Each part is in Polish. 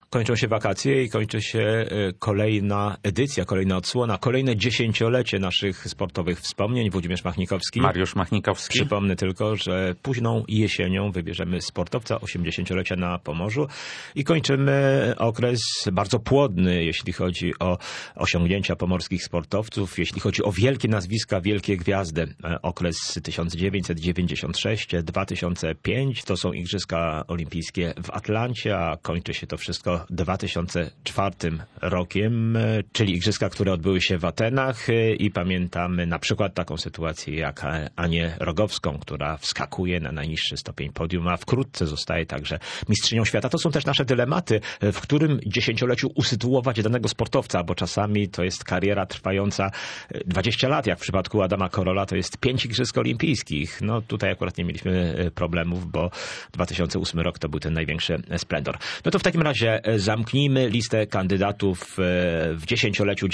Kończą się wakacje i kończy się kolejna edycja, kolejna odsłona, kolejne 10-lecie naszych sportowych wspomnień. Włodzimierz Machnikowski. Mariusz Machnikowski. Przypomnę tylko, że późną jesienią wybierzemy sportowca 80-lecia na Pomorzu i kończymy okres bardzo płodny, jeśli chodzi o osiągnięcia pomorskich sportowców, jeśli chodzi o wielkie nazwiska, wielkie gwiazdy. Okres 1996-2005 to są Igrzyska Olimpijskie w Atlancie, a kończy się to wszystko 2004 rokiem, czyli igrzyska, które odbyły się w Atenach i pamiętamy na przykład taką sytuację jak Anię Rogowską, która wskakuje na najniższy stopień podium, a wkrótce zostaje także mistrzynią świata. To są też nasze dylematy, w którym dziesięcioleciu usytuować danego sportowca, bo czasami to jest kariera trwająca 20 lat, jak w przypadku Adama Korola to jest 5 igrzysk olimpijskich. No tutaj akurat nie mieliśmy problemów, bo 2008 rok to był ten największy splendor. No to w takim razie zamknijmy listę kandydatów w dziesięcioleciu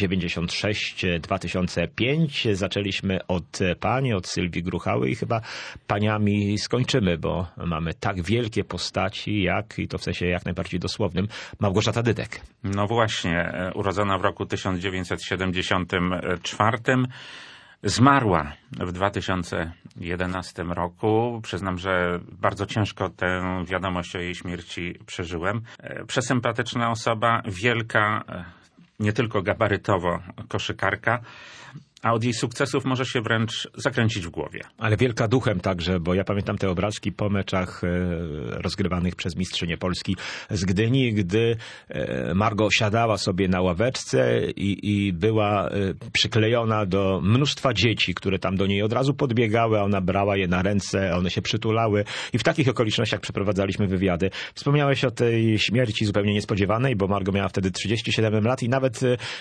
96-2005. Zaczęliśmy od pani, od Sylwii Gruchały i chyba paniami skończymy, bo mamy tak wielkie postaci jak, i to w sensie jak najbardziej dosłownym, Małgorzata Dydek. No właśnie, urodzona w roku 1974, zmarła w 2011 roku. Przyznam, że bardzo ciężko tę wiadomość o jej śmierci przeżyłem. Przesympatyczna osoba, wielka, nie tylko gabarytowo koszykarka, a od jej sukcesów może się wręcz zakręcić w głowie. Ale wielka duchem także, bo ja pamiętam te obrazki po meczach rozgrywanych przez mistrzynię Polski z Gdyni, gdy Margo siadała sobie na ławeczce i była przyklejona do mnóstwa dzieci, które tam do niej od razu podbiegały, a ona brała je na ręce, one się przytulały i w takich okolicznościach przeprowadzaliśmy wywiady. Wspomniałeś o tej śmierci zupełnie niespodziewanej, bo Margo miała wtedy 37 lat i nawet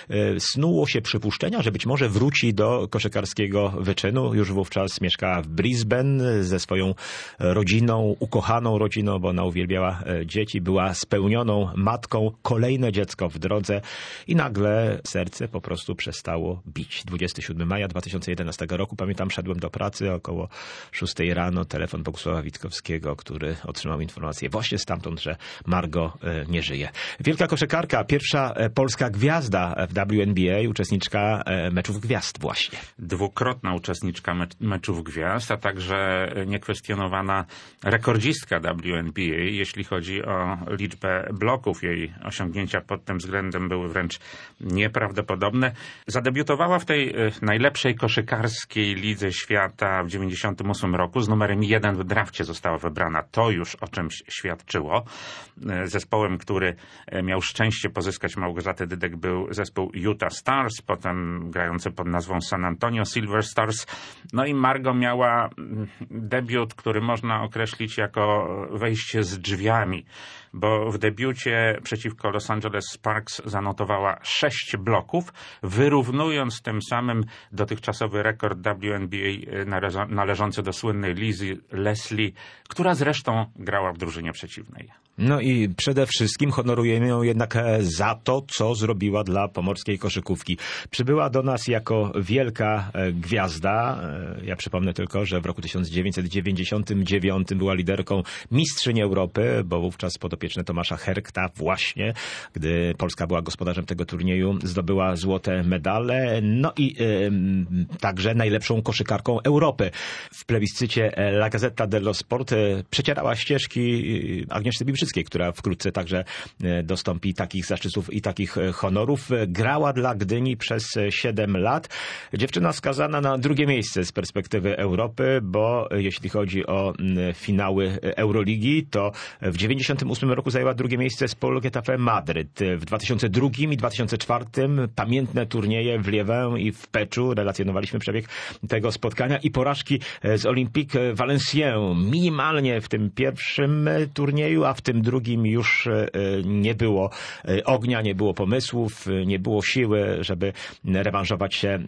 snuło się przypuszczenia, że być może wróci do koszykarskiego wyczynu. Już wówczas mieszkała w Brisbane ze swoją rodziną, ukochaną rodziną, bo ona uwielbiała dzieci, była spełnioną matką, kolejne dziecko w drodze i nagle serce po prostu przestało bić. 27 maja 2011 roku, pamiętam, szedłem do pracy około 6 rano, telefon Bogusława Witkowskiego, który otrzymał informację właśnie stamtąd, że Margo nie żyje. Wielka koszykarka, pierwsza polska gwiazda w WNBA, uczestniczka meczów gwiazd właśnie. Dwukrotna uczestniczka meczów gwiazd, a także niekwestionowana rekordzistka WNBA, jeśli chodzi o liczbę bloków. Jej osiągnięcia pod tym względem były wręcz nieprawdopodobne. Zadebiutowała w tej najlepszej koszykarskiej lidze świata w 1998 roku. Z numerem 1 w drafcie została wybrana. To już o czymś świadczyło. Zespołem, który miał szczęście pozyskać Małgorzatę Dydek, był zespół Utah Stars, potem grający pod nazwą San Antonio Silver Stars. No i Margo miała debiut, który można określić jako wejście z drzwiami, bo w debiucie przeciwko Los Angeles Sparks zanotowała 6 bloków, wyrównując tym samym dotychczasowy rekord WNBA należący do słynnej Lizzy Leslie, która zresztą grała w drużynie przeciwnej. No i przede wszystkim honorujemy ją jednak za to, co zrobiła dla pomorskiej koszykówki. Przybyła do nas jako wielka gwiazda. Ja przypomnę tylko, że w roku 1999 była liderką mistrzyni Europy, bo wówczas podopieczne Tomasza Herkta właśnie, gdy Polska była gospodarzem tego turnieju, zdobyła złote medale. No i także najlepszą koszykarką Europy. W plebiscycie La Gazzetta dello Sport przecierała ścieżki Agnieszce Bibrzyckiej, która wkrótce także dostąpi takich zaszczytów i takich honorów. Grała dla Gdyni przez 7 lat. Dziewczyna skazana na drugie miejsce z perspektywy Europy, bo jeśli chodzi o finały Euroligi, to w 1998 roku zajęła drugie miejsce z Polo Getafe Madryt. W 2002 i 2004 pamiętne turnieje w Liévin i w Peczu. Relacjonowaliśmy przebieg tego spotkania i porażki z Olympique Valenciennes. Minimalnie w tym pierwszym turnieju, a w tym drugim już nie było ognia, nie było pomysłów, nie było siły, żeby rewanżować się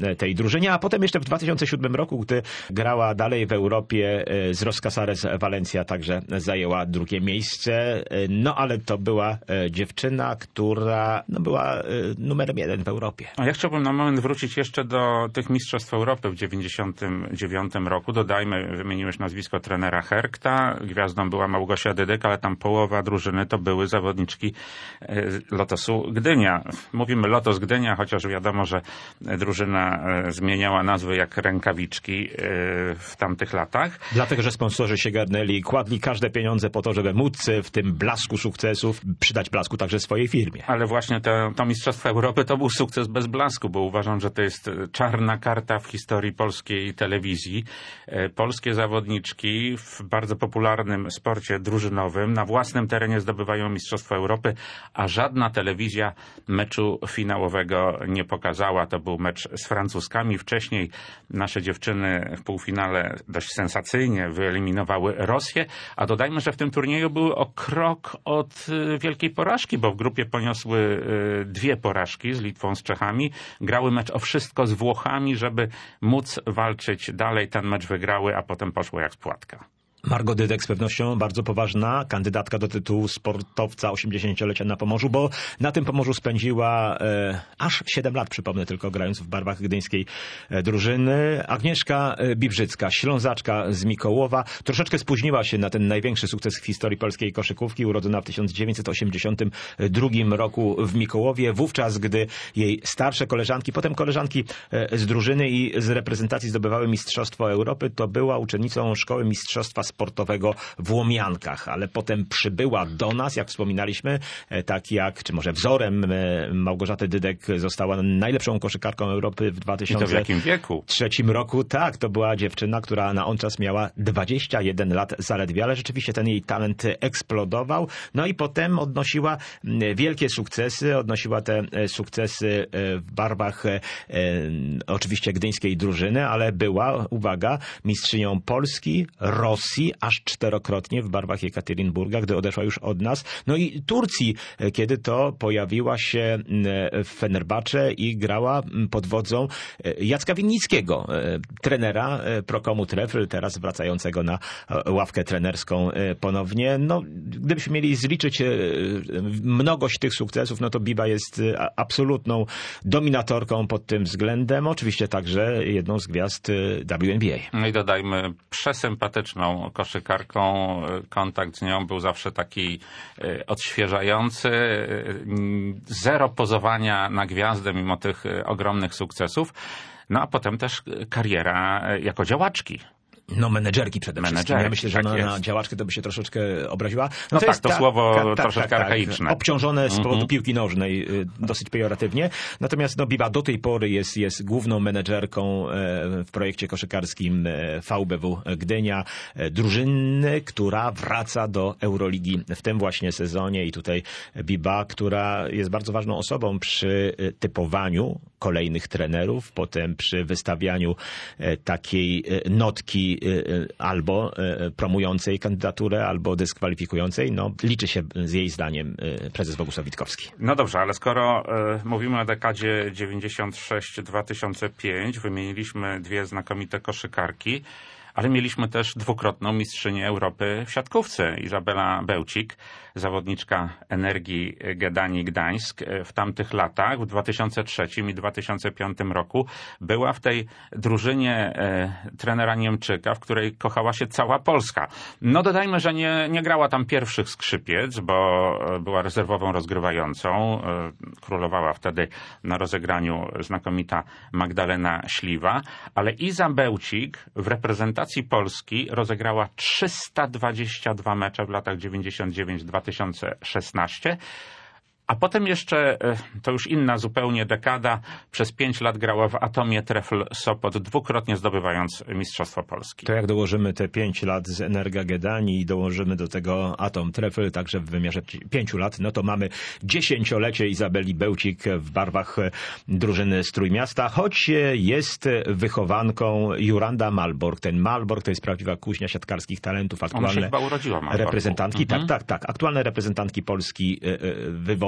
tej drużynie, a potem jeszcze w 2007 roku, gdy grała dalej w Europie z Ros Casares Valencia, także zajęła drugie miejsce. No ale to była dziewczyna, która była numerem 1 w Europie. A ja chciałbym na moment wrócić jeszcze do tych Mistrzostw Europy w 1999 roku. Dodajmy, wymieniłeś nazwisko trenera Herkta, gwiazdą była Małgosia Dydek, ale tam połowa drużyny to były zawodniczki Lotosu Gdynia. Mówimy Lotos Gdynia, chociaż wiadomo, że drużyna zmieniała nazwy jak rękawiczki w tamtych latach. Dlatego, że sponsorzy się garnęli, kładli każde pieniądze po to, żeby móc w tym blasku sukcesów przydać blasku także swojej firmie. Ale właśnie to Mistrzostwo Europy to był sukces bez blasku, bo uważam, że to jest czarna karta w historii polskiej telewizji. Polskie zawodniczki w bardzo popularnym sporcie drużynowym na własnym terenie zdobywają Mistrzostwo Europy, a żadna telewizja meczu finałowego nie pokazała. To był mecz z Francuzkami. Wcześniej nasze dziewczyny w półfinale dość sensacyjnie wyeliminowały Rosję, a dodajmy, że w tym turnieju były o krok od wielkiej porażki, bo w grupie poniosły 2 porażki z Litwą, z Czechami. Grały mecz o wszystko z Włochami, żeby móc walczyć dalej. Ten mecz wygrały, a potem poszło jak z płatka. Margot Dydek z pewnością bardzo poważna kandydatka do tytułu sportowca 80-lecia na Pomorzu, bo na tym Pomorzu spędziła aż 7 lat, przypomnę tylko, grając w barwach gdyńskiej drużyny. Agnieszka Bibrzycka, Ślązaczka z Mikołowa, troszeczkę spóźniła się na ten największy sukces w historii polskiej koszykówki, urodzona w 1982 roku w Mikołowie, wówczas gdy jej starsze koleżanki, potem koleżanki z drużyny i z reprezentacji zdobywały Mistrzostwo Europy, to była uczennicą Szkoły Mistrzostwa Sportowego w Łomiankach, ale potem przybyła do nas, jak wspominaliśmy, tak jak, czy może wzorem Małgorzaty Dydek została najlepszą koszykarką Europy w 2003 roku. Tak, to była dziewczyna, która na on czas miała 21 lat zaledwie, ale rzeczywiście ten jej talent eksplodował. No i potem odnosiła wielkie sukcesy, odnosiła te sukcesy w barwach oczywiście gdyńskiej drużyny, ale była, uwaga, mistrzynią Polski, Rosji, aż 4-krotnie w barwach Jekaterynburga, gdy odeszła już od nas. No i Turcji, kiedy to pojawiła się w Fenerbahce i grała pod wodzą Jacka Winnickiego, trenera Procomu Trefl, teraz wracającego na ławkę trenerską ponownie. No, gdybyśmy mieli zliczyć mnogość tych sukcesów, no to Biba jest absolutną dominatorką pod tym względem. Oczywiście także jedną z gwiazd WNBA. No i dodajmy, przesympatyczną koszykarką. Kontakt z nią był zawsze taki odświeżający. Zero pozowania na gwiazdę mimo tych ogromnych sukcesów. No a potem też kariera jako działaczki. No, menedżerki przede wszystkim. Ja myślę, że tak na działaczkę to by się troszeczkę obraziła. No to tak, to słowo troszeczkę archaiczne. Obciążone z powodu piłki nożnej, dosyć pejoratywnie. Natomiast no, Biba do tej pory jest główną menedżerką w projekcie koszykarskim VBW Gdynia, drużyny, która wraca do Euroligi w tym właśnie sezonie i tutaj Biba, która jest bardzo ważną osobą przy typowaniu kolejnych trenerów, potem przy wystawianiu takiej notki albo promującej kandydaturę, albo dyskwalifikującej. No, liczy się z jej zdaniem prezes Bogusław Witkowski. No dobrze, ale skoro mówimy o dekadzie 96-2005, wymieniliśmy 2 znakomite koszykarki, ale mieliśmy też 2-krotną mistrzynię Europy w siatkówce, Izabela Bełcik, zawodniczka Energii Gedani Gdańsk. W tamtych latach, w 2003 i 2005 roku, była w tej drużynie trenera Niemczyka, w której kochała się cała Polska. No dodajmy, że nie grała tam pierwszych skrzypiec, bo była rezerwową rozgrywającą. Królowała wtedy na rozegraniu znakomita Magdalena Śliwa, ale Iza Bełcik w reprezentacji Polski rozegrała 322 mecze w latach 99-2016. A potem jeszcze, to już inna zupełnie dekada, przez 5 lat grała w Atomie Trefl Sopot, 2-krotnie zdobywając Mistrzostwo Polski. To jak dołożymy te 5 lat z Energa Gedani i dołożymy do tego Atom Trefl, także w wymiarze 5 lat, no to mamy 10-lecie Izabeli Bełcik w barwach drużyny z Trójmiasta, choć jest wychowanką Juranda Malborg. Ten Malborg to jest prawdziwa kuźnia siatkarskich talentów. Aktualne Ona się chyba urodziła, Malborgu. reprezentantki, tak. Aktualne reprezentantki Polski wywodzą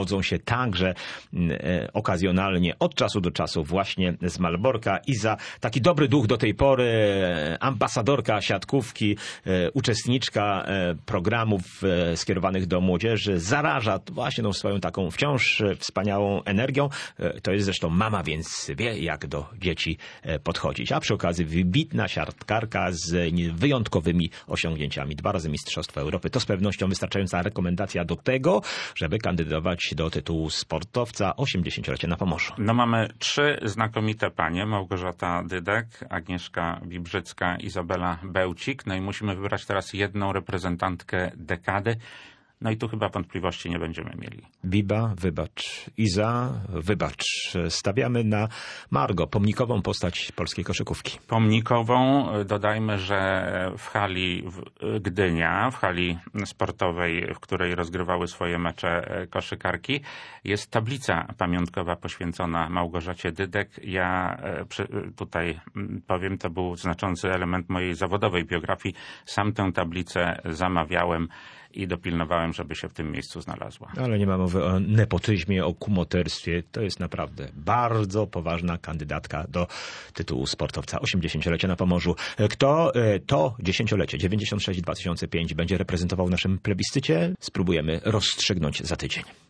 wywodzą się także okazjonalnie od czasu do czasu właśnie z Malborka. Iza, taki dobry duch do tej pory, ambasadorka siatkówki, uczestniczka programów skierowanych do młodzieży, zaraża właśnie tą swoją taką wciąż wspaniałą energią. To jest zresztą mama, więc wie, jak do dzieci podchodzić. A przy okazji wybitna siatkarka z wyjątkowymi osiągnięciami. 2 razy Mistrzostwo Europy. To z pewnością wystarczająca rekomendacja do tego, żeby kandydować do tytułu sportowca 80-lecia na Pomorzu. No mamy 3 znakomite panie. Małgorzata Dydek, Agnieszka Bibrzycka, Izabela Bełcik. No i musimy wybrać teraz jedną reprezentantkę dekady. No i tu chyba wątpliwości nie będziemy mieli. Biba, wybacz. Iza, wybacz. Stawiamy na Margo, pomnikową postać polskiej koszykówki. Pomnikową, dodajmy, że w hali Gdynia, w hali sportowej, w której rozgrywały swoje mecze koszykarki, jest tablica pamiątkowa poświęcona Małgorzacie Dydek. Ja tutaj powiem, to był znaczący element mojej zawodowej biografii. Sam tę tablicę zamawiałem i dopilnowałem, żeby się w tym miejscu znalazła. Ale nie ma mowy o nepotyzmie, o kumoterstwie. To jest naprawdę bardzo poważna kandydatka do tytułu sportowca 80-lecia na Pomorzu. Kto to 10-lecie 96-2005 będzie reprezentował w naszym plebiscycie? Spróbujemy rozstrzygnąć za tydzień.